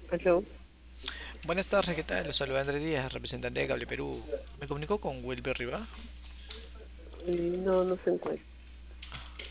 Aló, Buenas tardes, ¿qué tal? Los saluda Andrés Díaz, representante de Cable Perú. ¿Me comunicó con Wilber Riva? no, no se encuentra.